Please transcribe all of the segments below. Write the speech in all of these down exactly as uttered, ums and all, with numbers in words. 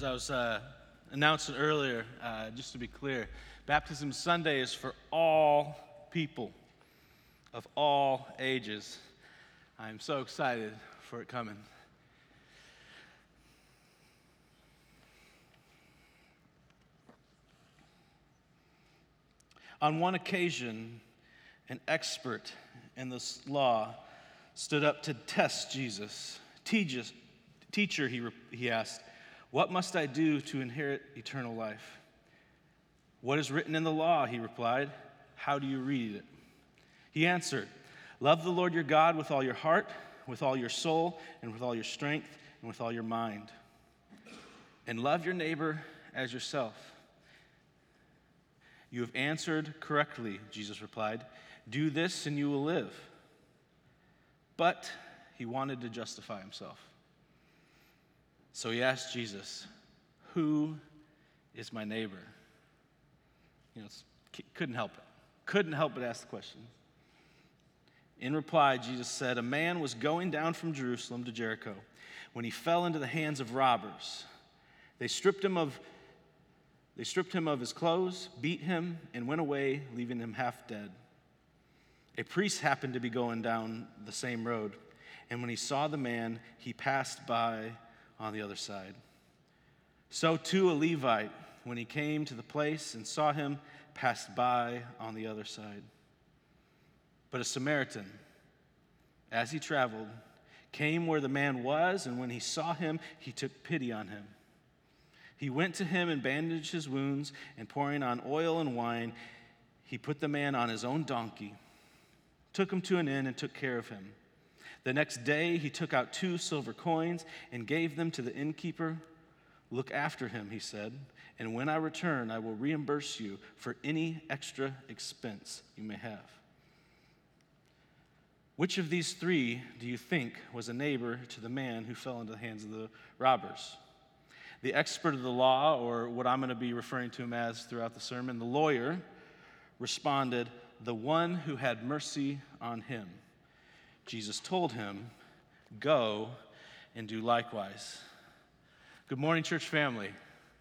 As I was uh, announcing earlier, uh, just to be clear, Baptism Sunday is for all people of all ages. I'm so excited for it coming. On one occasion, an expert in this law stood up to test Jesus. Teacher, teacher he, he asked, "What must I do to inherit eternal life?" "What is written in the law?" he replied. "How do you read it?" He answered, "Love the Lord your God with all your heart, with all your soul, and with all your strength, and with all your mind. And love your neighbor as yourself." "You have answered correctly," Jesus replied. "Do this and you will live." But he wanted to justify himself. So he asked Jesus, "Who is my neighbor?" You know, it's, couldn't help it. Couldn't help but ask the question. In reply, Jesus said, "A man was going down from Jerusalem to Jericho when he fell into the hands of robbers. They stripped him of They stripped him of his clothes, beat him, and went away, leaving him half dead. A priest happened to be going down the same road, and when he saw the man, he passed by on the other side. So too a Levite, when he came to the place and saw him, passed by on the other side. But a Samaritan, as he traveled, came where the man was, and when he saw him, he took pity on him. He went to him and bandaged his wounds, and pouring on oil and wine, he put the man on his own donkey, took him to an inn, and took care of him. The next day he took out two silver coins and gave them to the innkeeper. 'Look after him,' he said, 'and when I return, I will reimburse you for any extra expense you may have.' Which of these three do you think was a neighbor to the man who fell into the hands of the robbers?" The expert of the law, or what I'm going to be referring to him as throughout the sermon, the lawyer, responded, "The one who had mercy on him." Jesus told him, "Go and do likewise." Good morning, church family.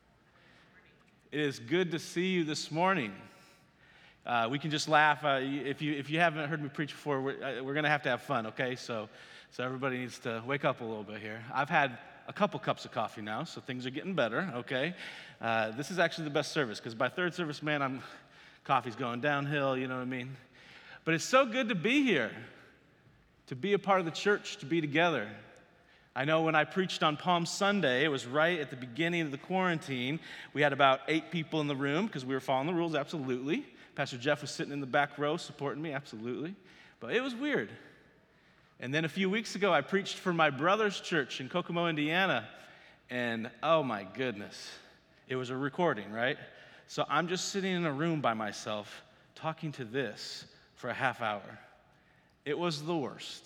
It is good to see you this morning. Uh, we can just laugh. Uh, if you if you haven't heard me preach before, we're, uh, we're going to have to have fun, okay? So, so everybody needs to wake up a little bit here. I've had a couple cups of coffee now, so things are getting better, okay? Uh, this is actually the best service, because by third service, man, I'm coffee's going downhill, you know what I mean? But it's so good to be here, to be a part of the church, to be together. I know when I preached on Palm Sunday, it was right at the beginning of the quarantine. We had about eight people in the room, because we were following the rules, absolutely. Pastor Jeff was sitting in the back row supporting me, absolutely. But it was weird. And then a few weeks ago, I preached for my brother's church in Kokomo, Indiana, and oh my goodness, it was a recording, right? So I'm just sitting in a room by myself talking to this for a half hour. It was the worst.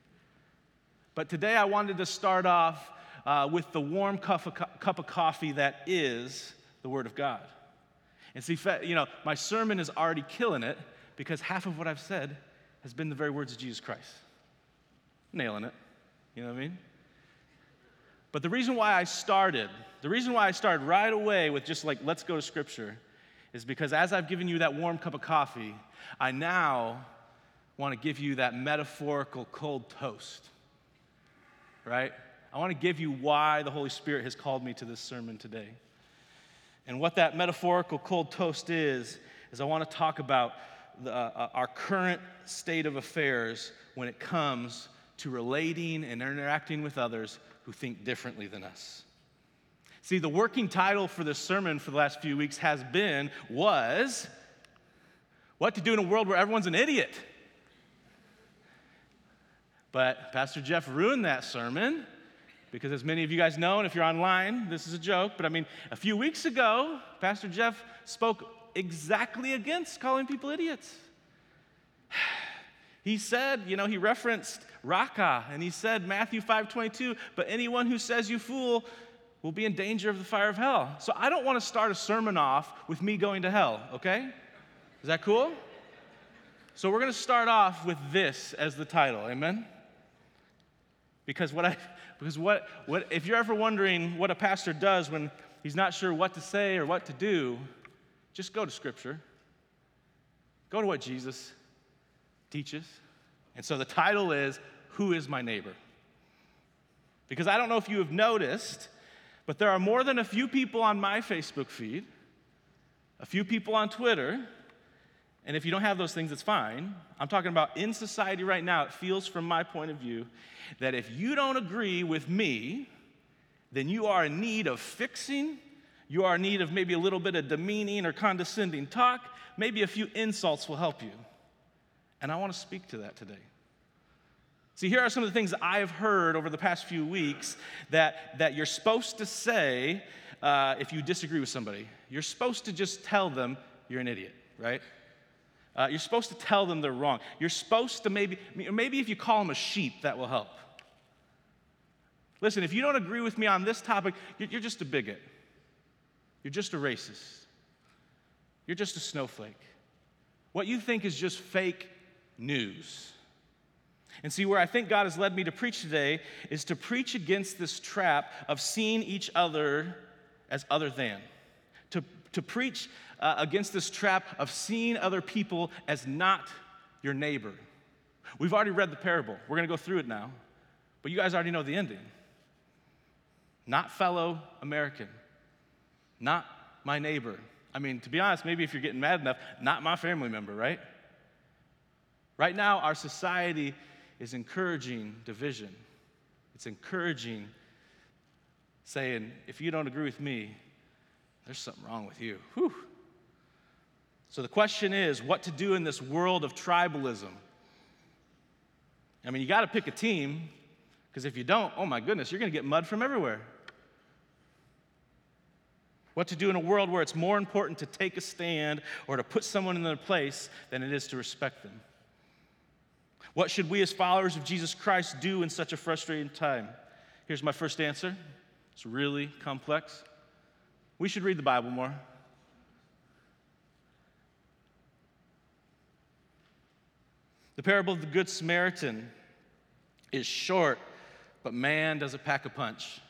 But today I wanted to start off uh, with the warm cup of, cup of coffee that is the Word of God. And see, you know, my sermon is already killing it because half of what I've said has been the very words of Jesus Christ. Nailing it, you know what I mean? But the reason why I started, the reason why I started right away with just like, let's go to Scripture, is because as I've given you that warm cup of coffee, I now want to give you that metaphorical cold toast, right? I want to give you why the Holy Spirit has called me to this sermon today. And what that metaphorical cold toast is, is I want to talk about the, uh, our current state of affairs when it comes to relating and interacting with others who think differently than us. See, the working title for this sermon for the last few weeks has been, was, what to do in a world where everyone's an idiot. But Pastor Jeff ruined that sermon because, as many of you guys know, and if you're online, this is a joke, but I mean, a few weeks ago, Pastor Jeff spoke exactly against calling people idiots. He said, you know, he referenced Raka, and he said Matthew five twenty-two, but anyone who says you fool will be in danger of the fire of hell. So I don't want to start a sermon off with me going to hell, okay? Is that cool? So we're going to start off with this as the title, amen? Because what I because what what if you're ever wondering what a pastor does when he's not sure what to say or what to do, just go to Scripture. Go to what Jesus teaches. And so the title is, Who is My Neighbor? Because I don't know if you have noticed, but there are more than a few people on my Facebook feed, a few people on Twitter, and if you don't have those things, it's fine. I'm talking about in society right now, it feels from my point of view that if you don't agree with me, then you are in need of fixing. You are in need of maybe a little bit of demeaning or condescending talk. Maybe a few insults will help you. And I want to speak to that today. See, here are some of the things that I have heard over the past few weeks that, that you're supposed to say uh, if you disagree with somebody. You're supposed to just tell them you're an idiot, right? Uh, you're supposed to tell them they're wrong. You're supposed to maybe, maybe if you call them a sheep, that will help. Listen, if you don't agree with me on this topic, you're just a bigot. You're just a racist. You're just a snowflake. What you think is just fake news. And see, where I think God has led me to preach today is to preach against this trap of seeing each other as other than. To, to preach uh, against this trap of seeing other people as not your neighbor. We've already read the parable. We're going to go through it now. But you guys already know the ending. Not fellow American. Not my neighbor. I mean, to be honest, maybe if you're getting mad enough, not my family member, right? Right now, our society is encouraging division. It's encouraging saying, if you don't agree with me, there's something wrong with you. Whew. So the question is, what to do in this world of tribalism? I mean, you got to pick a team, because if you don't, oh my goodness, you're going to get mud from everywhere. What to do in a world where it's more important to take a stand or to put someone in their place than it is to respect them. What should we as followers of Jesus Christ do in such a frustrating time? Here's my first answer. It's really complex. We should read the Bible more. The parable of the Good Samaritan is short, but man, does it pack a punch.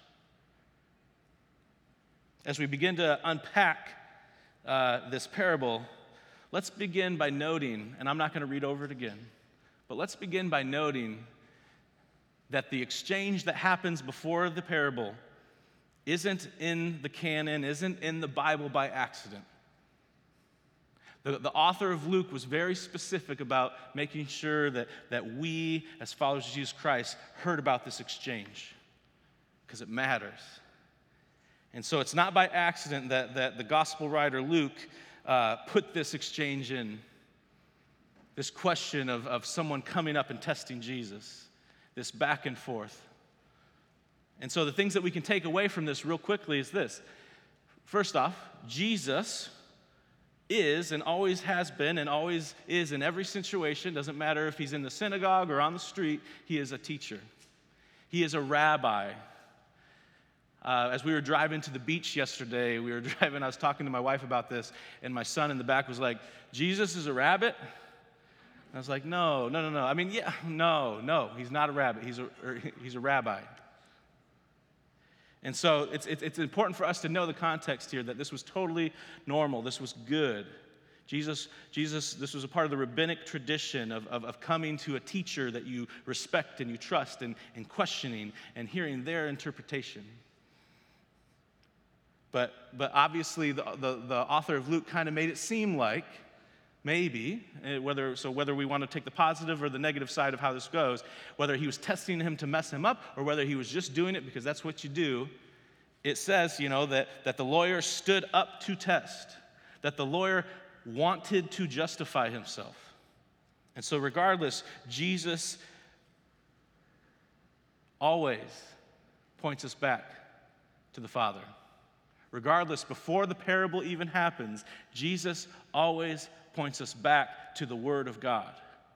As we begin to unpack uh, this parable, let's begin by noting, and I'm not going to read over it again, but let's begin by noting that the exchange that happens before the parable isn't in the canon, isn't in the Bible by accident. The, the author of Luke was very specific about making sure that, that we, as followers of Jesus Christ, heard about this exchange, because it matters. And so it's not by accident that, that the gospel writer Luke uh, put this exchange in. This question of, of someone coming up and testing Jesus, this back and forth. And so the things that we can take away from this real quickly is this. First off, Jesus is and always has been and always is in every situation. Doesn't matter if he's in the synagogue or on the street, he is a teacher. He is a rabbi. Uh, as we were driving to the beach yesterday, we were driving, I was talking to my wife about this, and my son in the back was like, Jesus is a rabbit? I was like, no, no, no, no. I mean, yeah, no, no. He's not a rabbit. He's a, he's a rabbi. And so it's, it's, it's important for us to know the context here, that this was totally normal. This was good. Jesus, Jesus, this was a part of the rabbinic tradition of, of, of coming to a teacher that you respect and you trust and, and questioning and hearing their interpretation. But, but obviously, the, the, the author of Luke kind of made it seem like, maybe, whether so whether we want to take the positive or the negative side of how this goes, whether he was testing him to mess him up or whether he was just doing it because that's what you do, it says, you know, that, that the lawyer stood up to test, that the lawyer wanted to justify himself. And so regardless, Jesus always points us back to the Father. Regardless, before the parable even happens, Jesus always points us back to the Word of God.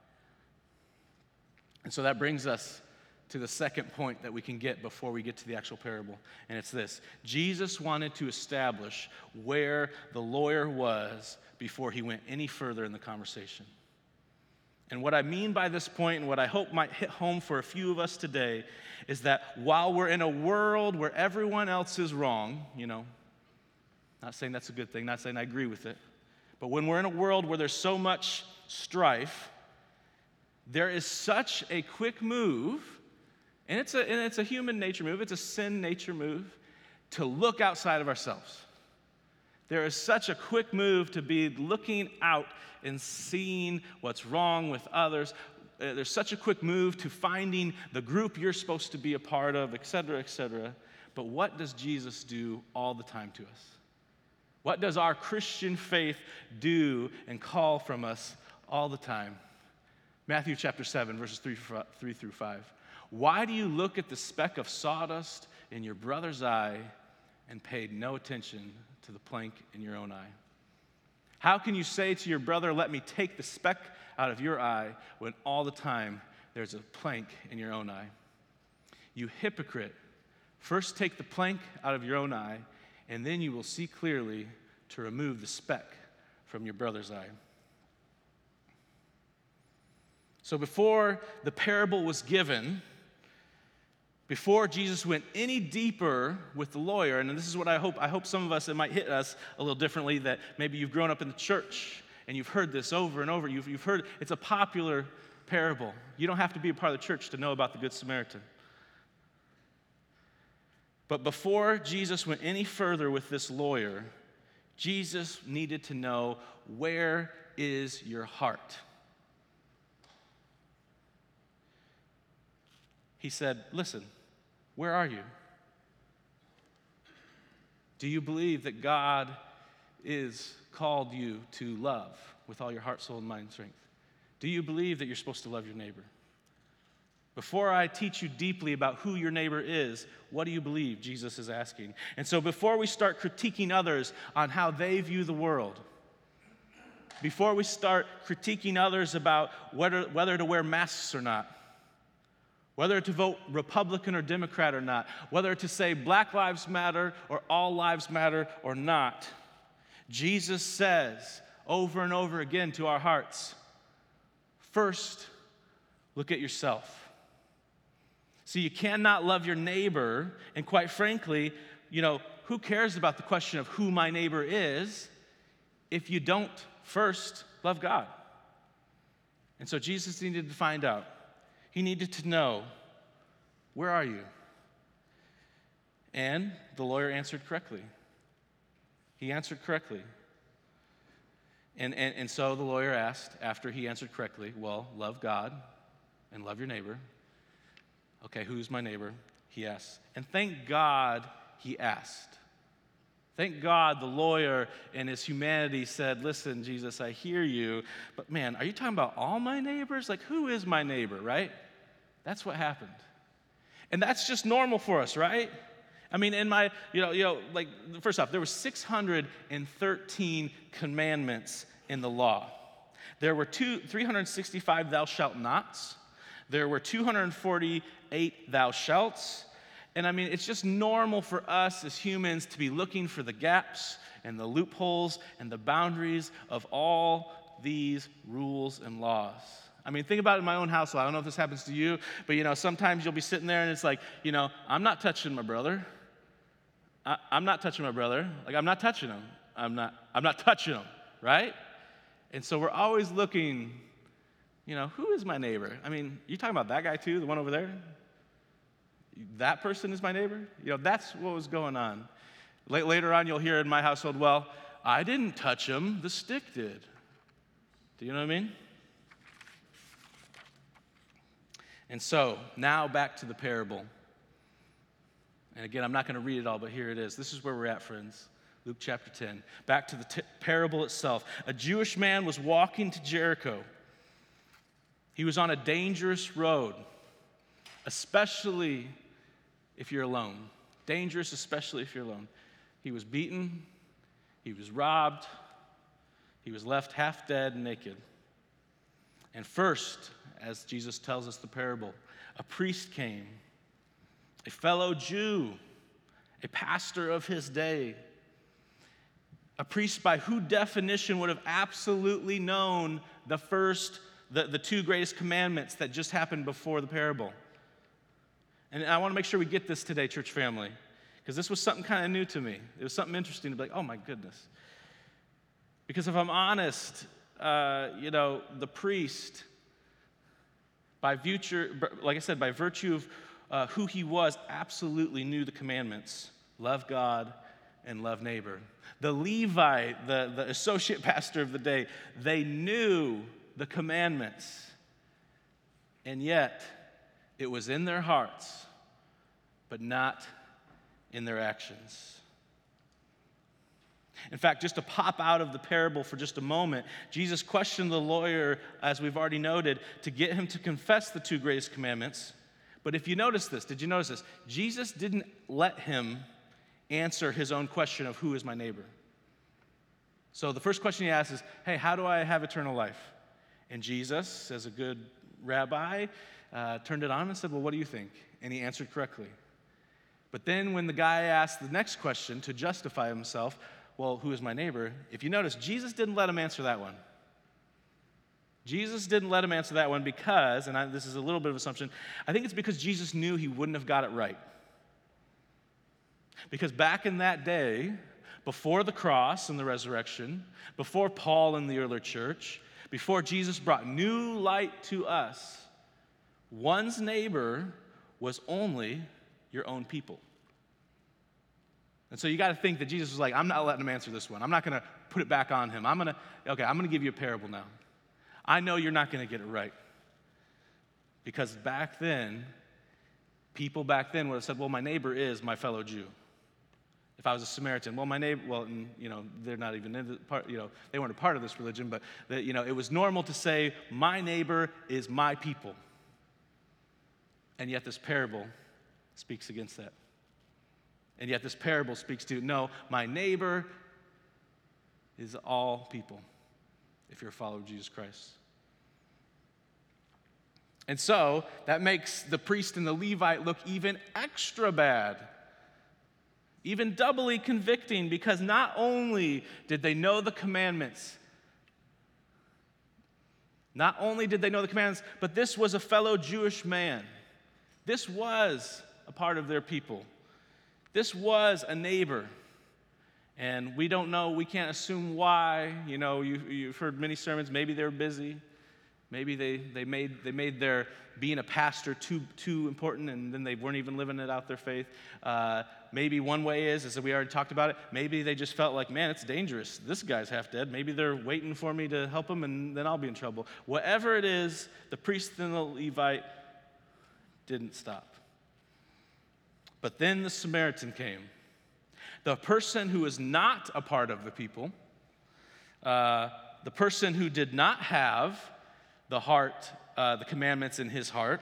And so that brings us to the second point that we can get before we get to the actual parable, and it's this. Jesus wanted to establish where the lawyer was before he went any further in the conversation. And what I mean by this point, and what I hope might hit home for a few of us today, is that while we're in a world where everyone else is wrong, you know, not saying that's a good thing, not saying I agree with it, but when we're in a world where there's so much strife, there is such a quick move, and it's a, and it's a human nature move, it's a sin nature move, to look outside of ourselves. There is such a quick move to be looking out and seeing what's wrong with others. Uh, There's such a quick move to finding the group you're supposed to be a part of, et cetera, et cetera. But what does Jesus do all the time to us? What does our Christian faith do and call from us all the time? Matthew chapter seven, verses three through five. Why do you look at the speck of sawdust in your brother's eye and pay no attention to the plank in your own eye? How can you say to your brother, let me take the speck out of your eye, when all the time there's a plank in your own eye? You hypocrite, first take the plank out of your own eye, and then you will see clearly to remove the speck from your brother's eye. So before the parable was given, before Jesus went any deeper with the lawyer, and this is what I hope, I hope some of us, it might hit us a little differently, that maybe you've grown up in the church and you've heard this over and over. You've, you've heard, it's a popular parable. You don't have to be a part of the church to know about the Good Samaritan. But before Jesus went any further with this lawyer, Jesus needed to know, where is your heart? He said, listen, where are you? Do you believe that God is called you to love with all your heart, soul, and mind and strength? Do you believe that you're supposed to love your neighbor? Before I teach you deeply about who your neighbor is, what do you believe? Jesus is asking. And so before we start critiquing others on how they view the world, before we start critiquing others about whether, whether to wear masks or not, whether to vote Republican or Democrat or not, whether to say Black Lives Matter or All Lives Matter or not, Jesus says over and over again to our hearts, first, look at yourself. See, you cannot love your neighbor, and quite frankly, you know, who cares about the question of who my neighbor is if you don't first love God? And so Jesus needed to find out. He needed to know, where are you? And the lawyer answered correctly. He answered correctly. And, and, and so the lawyer asked, after he answered correctly, well, love God and love your neighbor. Okay, who's my neighbor? He asked. And thank God he asked. Thank God the lawyer in his humanity said, listen, Jesus, I hear you, but man, are you talking about all my neighbors? Like, who is my neighbor, right? That's what happened. And that's just normal for us, right? I mean, in my, you know, you know, like, first off, there were six hundred thirteen commandments in the law. There were two, three hundred sixty-five thou shalt nots. There were two hundred forty-eight thou shalts. And I mean, it's just normal for us as humans to be looking for the gaps and the loopholes and the boundaries of all these rules and laws. I mean, think about it in my own household. I don't know if this happens to you, but, you know, sometimes you'll be sitting there and it's like, you know, I'm not touching my brother. I, I'm not touching my brother. Like, I'm not touching him. I'm not, I'm not touching him, right? And so we're always looking, you know, who is my neighbor? I mean, you talking about that guy too, the one over there? That person is my neighbor? You know, that's what was going on. Later on, you'll hear in my household, well, I didn't touch him, the stick did. Do you know what I mean? And so, now back to the parable. And again, I'm not going to read it all, but here it is. This is where we're at, friends. Luke chapter ten. Back to the t- parable itself. A Jewish man was walking to Jericho. He was on a dangerous road, especially if you're alone. Dangerous, especially if you're alone. He was beaten. He was robbed. He was left half dead and naked. And first, as Jesus tells us the parable, a priest came, a fellow Jew, a pastor of his day, a priest by whose definition would have absolutely known the first, the, the two greatest commandments that just happened before the parable. And I want to make sure we get this today, church family, because this was something kind of new to me. It was something interesting to be like, oh my goodness. Because if I'm honest, uh, you know, the priest, by virtue, like I said, by virtue of uh, who he was, absolutely knew the commandments. Love God and love neighbor. The Levite, the, the associate pastor of the day, they knew the commandments. And yet, it was in their hearts, but not in their actions. In fact, just to pop out of the parable for just a moment, Jesus questioned the lawyer, as we've already noted, to get him to confess the two greatest commandments. But if you notice this, did you notice this? Jesus didn't let him answer his own question of who is my neighbor. So the first question he asks is, hey, how do I have eternal life? And Jesus, as a good rabbi, uh, turned it on and said, well, what do you think? And he answered correctly. But then when the guy asked the next question to justify himself, well, who is my neighbor? If you notice, Jesus didn't let him answer that one. Jesus didn't let him answer that one because, and I, this is a little bit of assumption, I think it's because Jesus knew he wouldn't have got it right. Because back in that day, before the cross and the resurrection, before Paul and the early church, before Jesus brought new light to us, one's neighbor was only your own people. And so you got to think that Jesus was like, I'm not letting him answer this one. I'm not going to put it back on him. I'm going to, okay, I'm going to give you a parable now. I know you're not going to get it right. Because back then, people back then would have said, well, my neighbor is my fellow Jew. If I was a Samaritan, well, my neighbor, well, and, you know, they're not even in the part, you know, they weren't a part of this religion, but, the, you know, it was normal to say, my neighbor is my people. And yet this parable speaks against that. And yet this parable speaks to, no, my neighbor is all people, if you're a follower of Jesus Christ. And so that makes the priest and the Levite look even extra bad, even doubly convicting, because not only did they know the commandments, not only did they know the commandments, but this was a fellow Jewish man. This was a part of their people. This was a neighbor. And we don't know, we can't assume why. You know, you, you've heard many sermons, maybe they were busy. Maybe they, they made they made their being a pastor too too important, and then they weren't even living it out their faith. Uh, maybe one way is, is that we already talked about it, maybe they just felt like, man, it's dangerous. This guy's half dead. Maybe they're waiting for me to help him, and then I'll be in trouble. Whatever it is, the priest and the Levite didn't stop. But then the Samaritan came. The person who is not a part of the people, uh, the person who did not have the heart, uh, the commandments in his heart,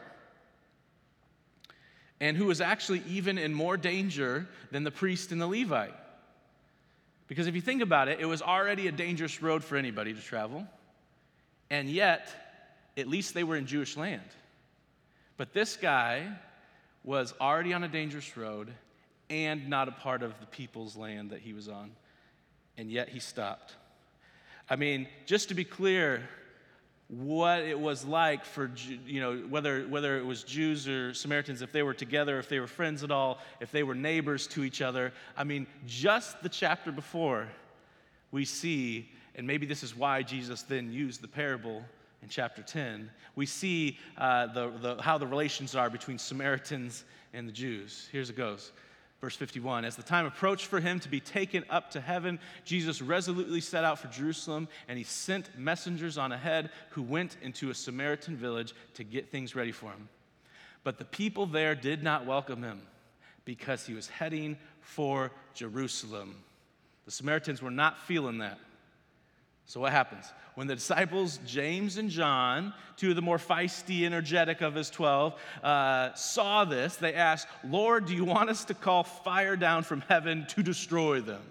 and who was actually even in more danger than the priest and the Levite. Because if you think about it, it was already a dangerous road for anybody to travel, and yet, at least they were in Jewish land. But this guy was already on a dangerous road and not a part of the people's land that he was on, and yet he stopped. I mean, just to be clear, what it was like for, you know, whether whether it was Jews or Samaritans, if they were together, if they were friends at all, if they were neighbors to each other. I mean, just the chapter before, we see, and maybe this is why Jesus then used the parable in chapter ten, we see uh, the, the how the relations are between Samaritans and the Jews. Here's it goes. Verse fifty-one, as the time approached for him to be taken up to heaven, Jesus resolutely set out for Jerusalem, and he sent messengers on ahead who went into a Samaritan village to get things ready for him. But the people there did not welcome him because he was heading for Jerusalem. The Samaritans were not feeling that. So what happens? When the disciples, James and John, two of the more feisty, energetic of his twelve, uh, saw this, they asked, Lord, do you want us to call fire down from heaven to destroy them?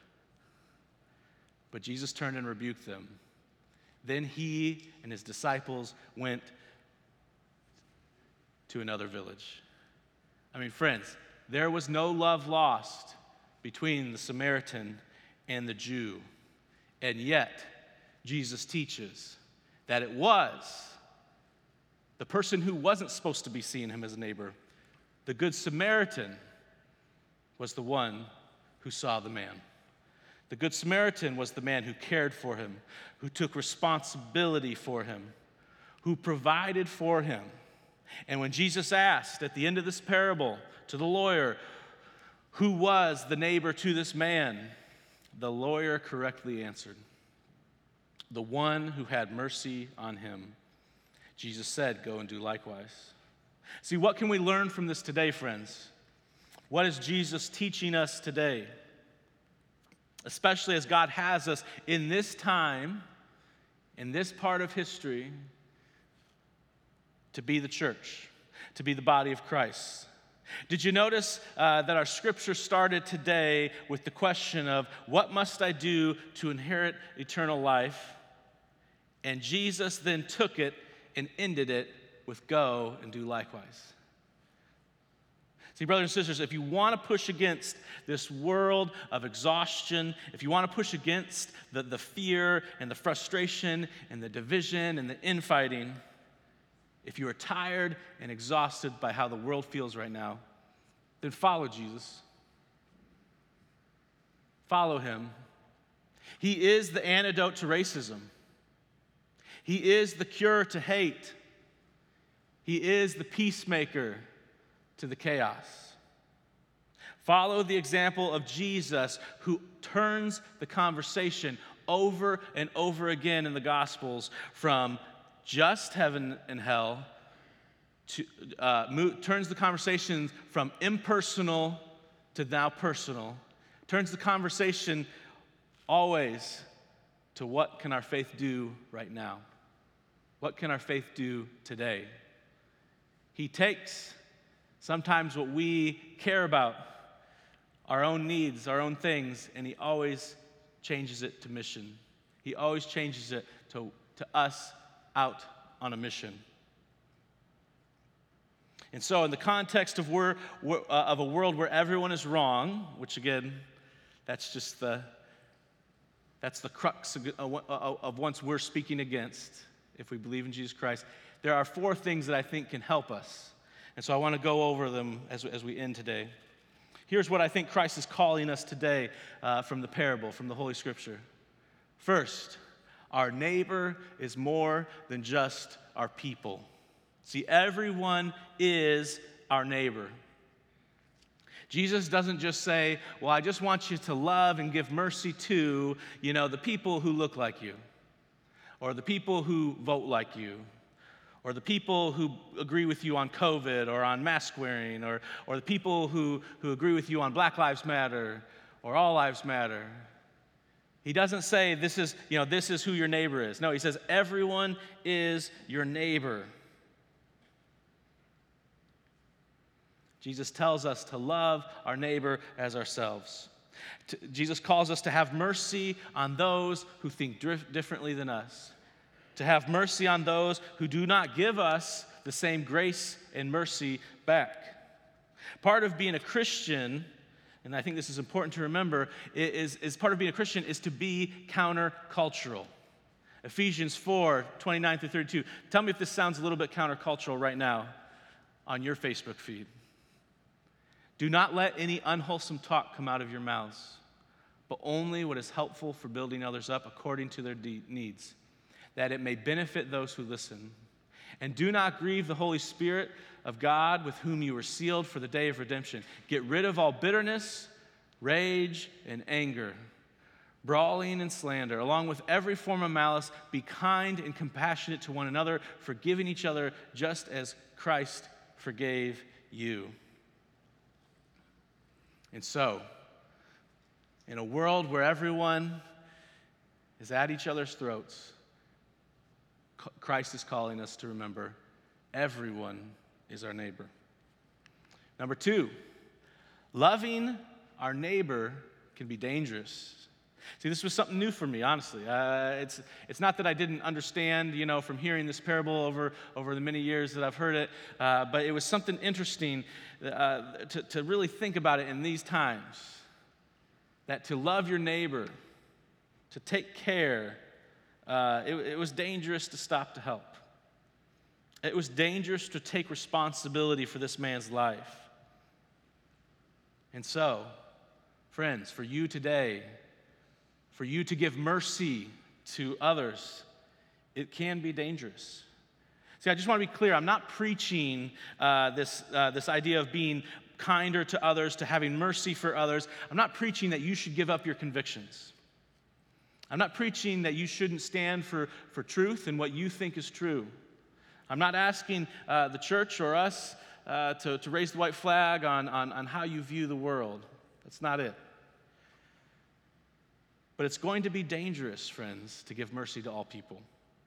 But Jesus turned and rebuked them. Then he and his disciples went to another village. I mean, friends, there was no love lost between the Samaritan and the Jew. And yet, Jesus teaches that it was the person who wasn't supposed to be seeing him as a neighbor, the Good Samaritan, was the one who saw the man. The Good Samaritan was the man who cared for him, who took responsibility for him, who provided for him. And when Jesus asked at the end of this parable to the lawyer, who was the neighbor to this man, the lawyer correctly answered, the one who had mercy on him. Jesus said, go and do likewise. See, what can we learn from this today, friends? What is Jesus teaching us today? Especially as God has us in this time, in this part of history, to be the church, to be the body of Christ. Did you notice uh, that our scripture started today with the question of, what must I do to inherit eternal life? And Jesus then took it and ended it with go and do likewise. See, brothers and sisters, if you want to push against this world of exhaustion, if you want to push against the, the fear and the frustration and the division and the infighting, if you are tired and exhausted by how the world feels right now, then follow Jesus. Follow him. He is the antidote to racism. He is the cure to hate. He is the peacemaker to the chaos. Follow the example of Jesus, who turns the conversation over and over again in the Gospels from just heaven and hell to uh, mo- turns the conversation from impersonal to now personal. Turns the conversation always to what can our faith do right now? What can our faith do today? He takes sometimes what we care about, our own needs, our own things, and he always changes it to mission. He always changes it to, to us out on a mission. And so in the context of, where, uh, of a world where everyone is wrong, which again, that's just the, that's the crux of, of, of once we're speaking against, if we believe in Jesus Christ, there are four things that I think can help us. And so I want to go over them as, as we end today. Here's what I think Christ is calling us today uh, from the parable, from the Holy Scripture. First, our neighbor is more than just our people. See, everyone is our neighbor. Jesus doesn't just say, well, I just want you to love and give mercy to, you know, the people who look like you, or the people who vote like you, or the people who agree with you on COVID or on mask wearing, or, or the people who, who agree with you on Black Lives Matter or All Lives Matter. He doesn't say this is, you know, this is who your neighbor is. No, he says everyone is your neighbor. Jesus tells us to love our neighbor as ourselves. To, Jesus calls us to have mercy on those who think dif- differently than us. To have mercy on those who do not give us the same grace and mercy back. Part of being a Christian, and I think this is important to remember, is, is part of being a Christian is to be countercultural. Ephesians four, twenty-nine through thirty-two. Tell me if this sounds a little bit countercultural right now on your Facebook feed. Do not let any unwholesome talk come out of your mouths, but only what is helpful for building others up according to their de- needs, that it may benefit those who listen. And do not grieve the Holy Spirit of God, with whom you were sealed for the day of redemption. Get rid of all bitterness, rage, and anger, brawling and slander, along with every form of malice. Be kind and compassionate to one another, forgiving each other just as Christ forgave you. And so, in a world where everyone is at each other's throats, Christ is calling us to remember everyone is our neighbor. Number two, loving our neighbor can be dangerous. See, this was something new for me, honestly. Uh, it's it's not that I didn't understand, you know, from hearing this parable over, over the many years that I've heard it, uh, but it was something interesting uh, to, to really think about it in these times. That to love your neighbor, to take care, uh, it, it was dangerous to stop to help. It was dangerous to take responsibility for this man's life. And so, friends, for you today, for you to give mercy to others, it can be dangerous. See, I just want to be clear. I'm not preaching uh, this, uh, this idea of being kinder to others, to having mercy for others. I'm not preaching that you should give up your convictions. I'm not preaching that you shouldn't stand for, for truth and what you think is true. I'm not asking uh, the church or us uh, to, to raise the white flag on, on, on how you view the world. That's not it. But it's going to be dangerous, friends, to give mercy to all people.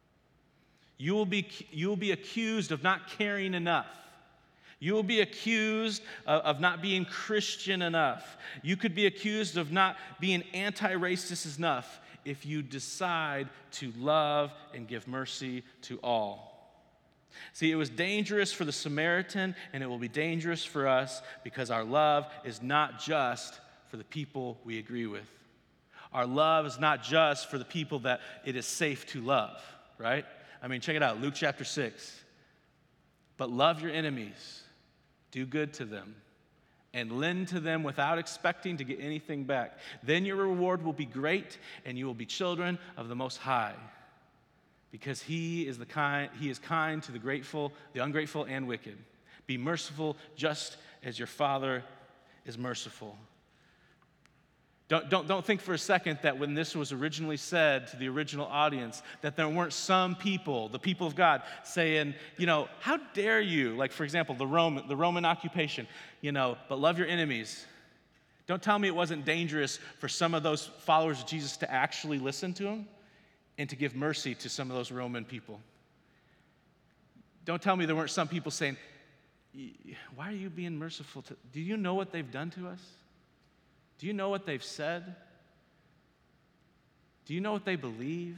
You will be, you will be accused of not caring enough. You will be accused of, of not being Christian enough. You could be accused of not being anti-racist enough if you decide to love and give mercy to all. See, it was dangerous for the Samaritan, and it will be dangerous for us because our love is not just for the people we agree with. Our love is not just for the people that it is safe to love, right? I mean, check it out, Luke chapter six. But love your enemies, do good to them, and lend to them without expecting to get anything back. Then your reward will be great, and you will be children of the Most High. Because he is the kind, he is kind to the grateful, the ungrateful, and wicked. Be merciful just as your Father is merciful. Don't, don't, don't think for a second that when this was originally said to the original audience, that there weren't some people, the people of God, saying, you know, how dare you? Like, for example, the Roman, the Roman occupation, you know, but love your enemies. Don't tell me it wasn't dangerous for some of those followers of Jesus to actually listen to him and to give mercy to some of those Roman people. Don't tell me there weren't some people saying, why are you being merciful to, do you know what they've done to us? Do you know what they've said? Do you know what they believe?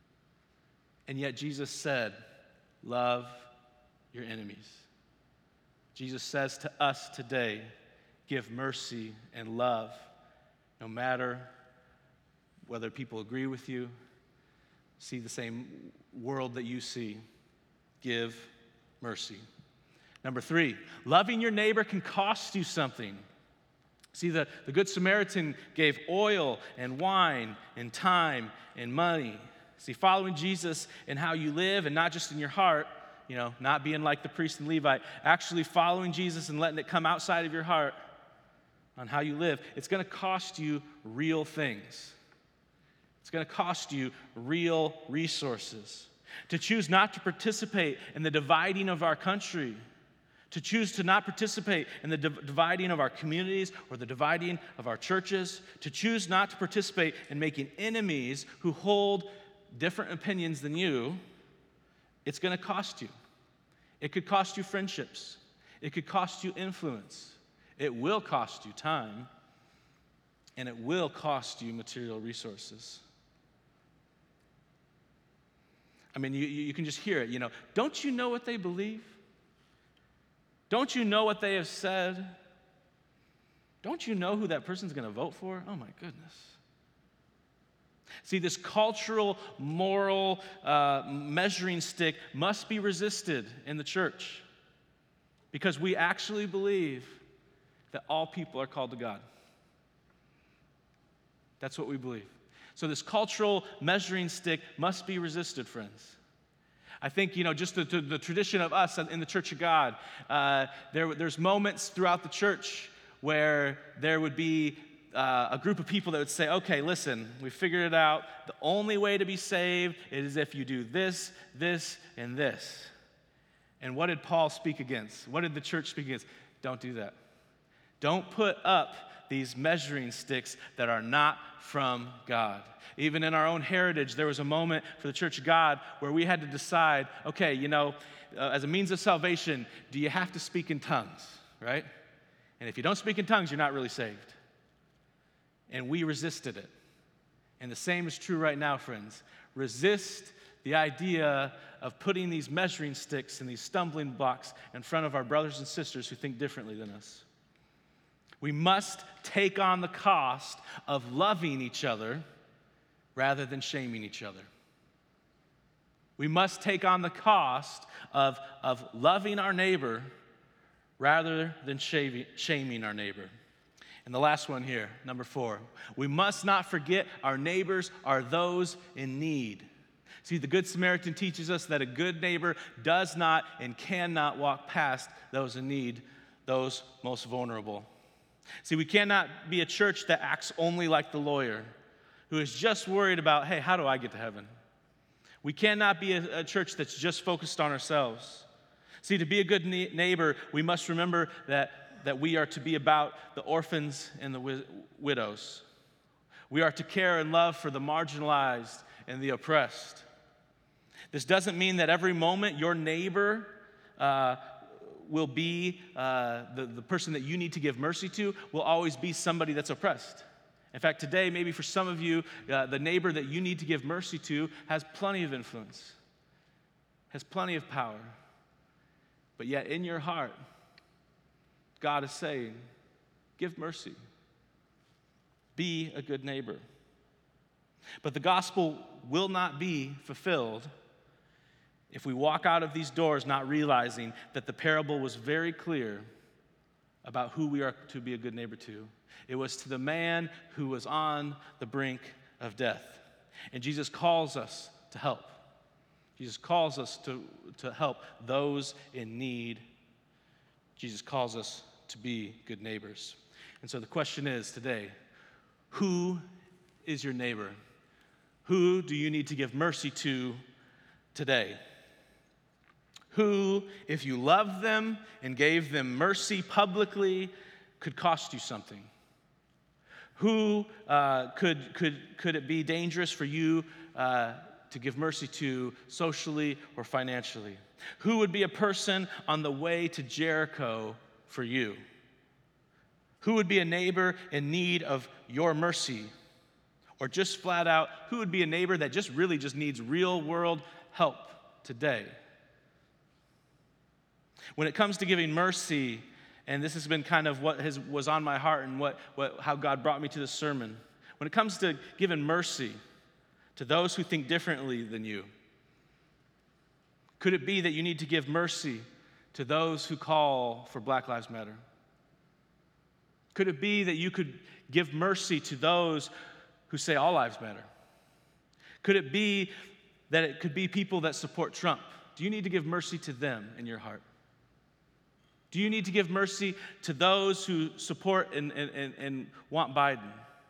And yet Jesus said, love your enemies. Jesus says to us today, give mercy and love, no matter whether people agree with you, see the same world that you see. Give mercy. Number three, loving your neighbor can cost you something. See, the, the Good Samaritan gave oil and wine and time and money. See, following Jesus in how you live and not just in your heart, you know, not being like the priest and Levite, actually following Jesus and letting it come outside of your heart on how you live, it's going to cost you real things. It's going to cost you real resources. To choose not to participate in the dividing of our country, to choose to not participate in the div- dividing of our communities or the dividing of our churches, to choose not to participate in making enemies who hold different opinions than you, it's going to cost you. It could cost you friendships. It could cost you influence. It will cost you time, and it will cost you material resources. I mean, you, you can just hear it, you know. Don't you know what they believe? Don't you know what they have said? Don't you know who that person's going to vote for? Oh, my goodness. See, this cultural, moral uh, measuring stick must be resisted in the church because we actually believe that all people are called to God. That's what we believe. So this cultural measuring stick must be resisted, friends. I think, you know, just the, the, the tradition of us in the Church of God, uh, there, there's moments throughout the church where there would be uh, a group of people that would say, okay, listen, we figured it out. The only way to be saved is if you do this, this, and this. And what did Paul speak against? What did the church speak against? Don't do that. Don't put up these measuring sticks that are not from God. Even in our own heritage, there was a moment for the Church of God where we had to decide, okay, you know, uh, as a means of salvation, do you have to speak in tongues, right? And if you don't speak in tongues, you're not really saved. And we resisted it. And the same is true right now, friends. Resist the idea of putting these measuring sticks and these stumbling blocks in front of our brothers and sisters who think differently than us. We must take on the cost of loving each other rather than shaming each other. We must take on the cost of, of loving our neighbor rather than shaming, shaming our neighbor. And the last one here, number four, we must not forget our neighbors are those in need. See, the Good Samaritan teaches us that a good neighbor does not and cannot walk past those in need, those most vulnerable. See, we cannot be a church that acts only like the lawyer, who is just worried about, hey, how do I get to heaven? We cannot be a, a church that's just focused on ourselves. See, to be a good ne- neighbor, we must remember that, that we are to be about the orphans and the wi- widows. We are to care and love for the marginalized and the oppressed. This doesn't mean that every moment your neighbor uh, will be uh, the, the person that you need to give mercy to will always be somebody that's oppressed. In fact, today, maybe for some of you, uh, the neighbor that you need to give mercy to has plenty of influence, has plenty of power. But yet in your heart, God is saying, give mercy. Be a good neighbor. But the gospel will not be fulfilled if we walk out of these doors not realizing that the parable was very clear about who we are to be a good neighbor to. It was to the man who was on the brink of death. And Jesus calls us to help. Jesus calls us to, to help those in need. Jesus calls us to be good neighbors. And so the question is today, who is your neighbor? Who do you need to give mercy to today? Who, if you loved them and gave them mercy publicly, could cost you something? Who uh, could, could, could it be dangerous for you uh, to give mercy to socially or financially? Who would be a person on the way to Jericho for you? Who would be a neighbor in need of your mercy? Or just flat out, who would be a neighbor that just really just needs real world help today? When it comes to giving mercy, and this has been kind of what has, was on my heart and what, what, how God brought me to this sermon. When it comes to giving mercy to those who think differently than you, could it be that you need to give mercy to those who call for Black Lives Matter? Could it be that you could give mercy to those who say all lives matter? Could it be that it could be people that support Trump? Do you need to give mercy to them in your heart? Do you need to give mercy to those who support and, and, and want Biden?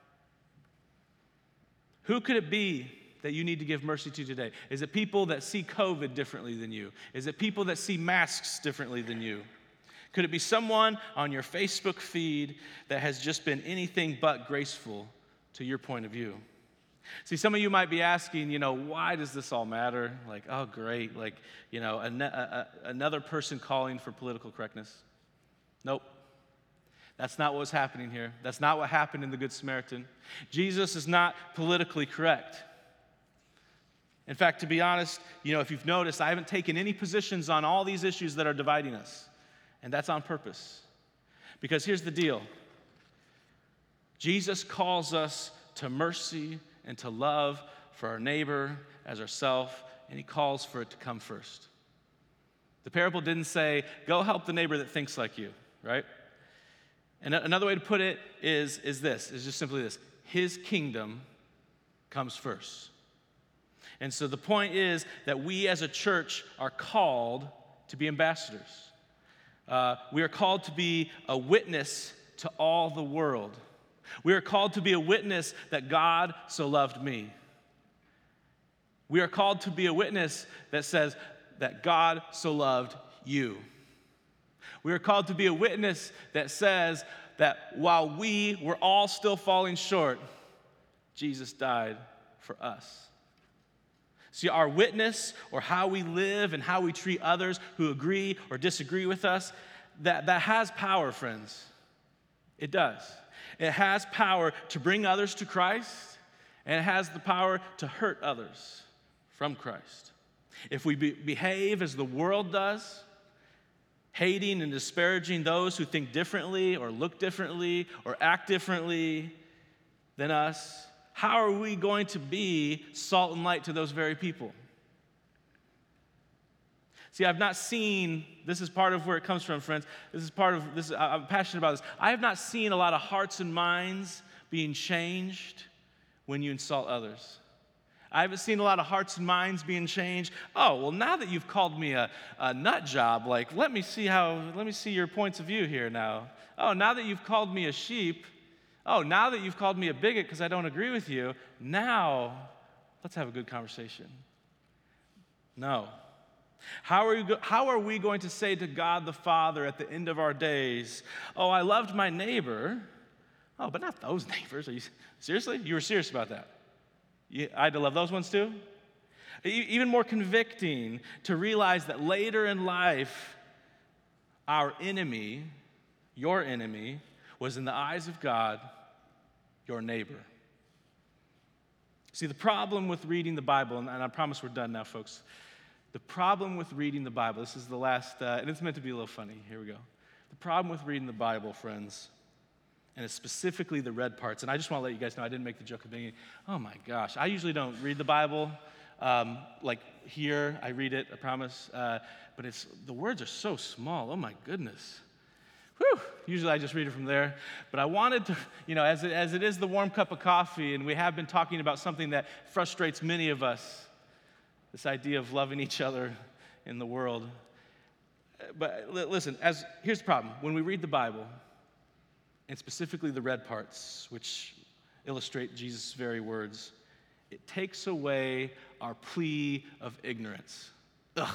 Who could it be that you need to give mercy to today? Is it people that see COVID differently than you? Is it people that see masks differently than you? Could it be someone on your Facebook feed that has just been anything but graceful to your point of view? See, some of you might be asking, you know, why does this all matter? Like, oh, great, like, you know, an- a, a, another person calling for political correctness. Nope. That's not what was happening here. That's not what happened in the Good Samaritan. Jesus is not politically correct. In fact, to be honest, you know, if you've noticed, I haven't taken any positions on all these issues that are dividing us. And that's on purpose. Because here's the deal. Jesus calls us to mercy and to love for our neighbor as ourselves, and he calls for it to come first. The parable didn't say, go help the neighbor that thinks like you, right? And another way to put it is, is this, is just simply this. His kingdom comes first. And so the point is that we as a church are called to be ambassadors. Uh, we are called to be a witness to all the world. We are called to be a witness that God so loved me. We are called to be a witness that says that God so loved you. We are called to be a witness that says that while we were all still falling short, Jesus died for us. See, our witness, or how we live and how we treat others who agree or disagree with us, that, that has power, friends. It does. It has power to bring others to Christ, and it has the power to hurt others from Christ. If we be- behave as the world does, hating and disparaging those who think differently or look differently or act differently than us, how are we going to be salt and light to those very people? See, I've not seen, this is part of where it comes from, friends. This is part of, this. I'm passionate about this. I have not seen a lot of hearts and minds being changed when you insult others. I haven't seen a lot of hearts and minds being changed. Oh, well, now that you've called me a, a nut job, like, let me see how, let me see your points of view here now. Oh, now that you've called me a sheep, oh, now that you've called me a bigot because I don't agree with you, now let's have a good conversation. No. How are, you go- how are we going to say to God the Father at the end of our days, oh, I loved my neighbor. Oh, but not those neighbors. Are you seriously? You were serious about that? You, I had to love those ones too? E- even more convicting to realize that later in life, our enemy, your enemy, was in the eyes of God, your neighbor. See, the problem with reading the Bible, and I promise we're done now, folks. The problem with reading the Bible, this is the last, uh, and it's meant to be a little funny. Here we go. The problem with reading the Bible, friends, and it's specifically the red parts, and I just want to let you guys know I didn't make the joke of being, oh my gosh, I usually don't read the Bible. Um, like here, I read it, I promise, uh, but it's the words are so small. Oh my goodness. Whew. Usually I just read it from there. But I wanted to, you know, as it, as it is the warm cup of coffee, and we have been talking about something that frustrates many of us, this idea of loving each other in the world. But listen, as here's the problem. When we read the Bible, and specifically the red parts, which illustrate Jesus' very words, it takes away our plea of ignorance. Ugh.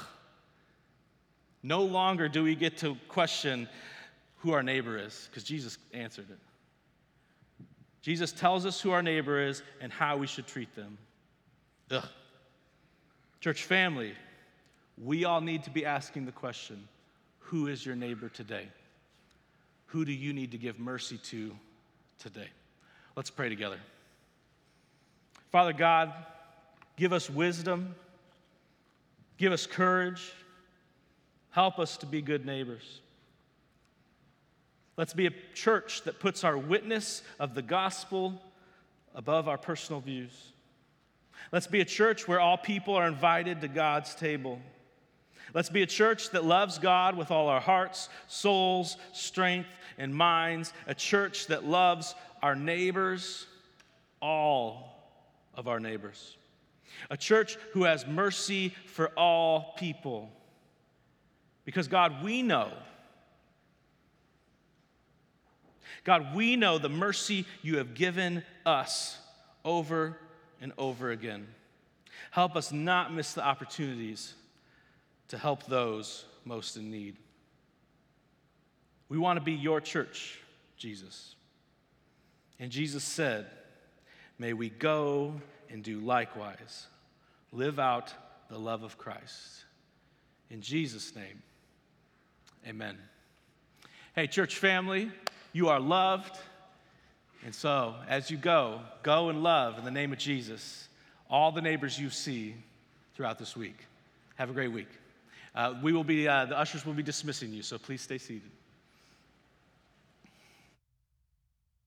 No longer do we get to question who our neighbor is, because Jesus answered it. Jesus tells us who our neighbor is and how we should treat them. Ugh. Church family, we all need to be asking the question, who is your neighbor today? Who do you need to give mercy to today? Let's pray together. Father God, give us wisdom, give us courage, help us to be good neighbors. Let's be a church that puts our witness of the gospel above our personal views. Let's be a church where all people are invited to God's table. Let's be a church that loves God with all our hearts, souls, strength, and minds. A church that loves our neighbors, all of our neighbors. A church who has mercy for all people. Because God, we know, God, we know the mercy you have given us over and over again. Help us not miss the opportunities to help those most in need. We want to be your church, Jesus. And Jesus said, may we go and do likewise, live out the love of Christ. In Jesus' name, amen. Hey, church family, you are loved. And so, as you go, go and love in the name of Jesus all the neighbors you see throughout this week. Have a great week. Uh, we will be, uh, the ushers will be dismissing you, so please stay seated.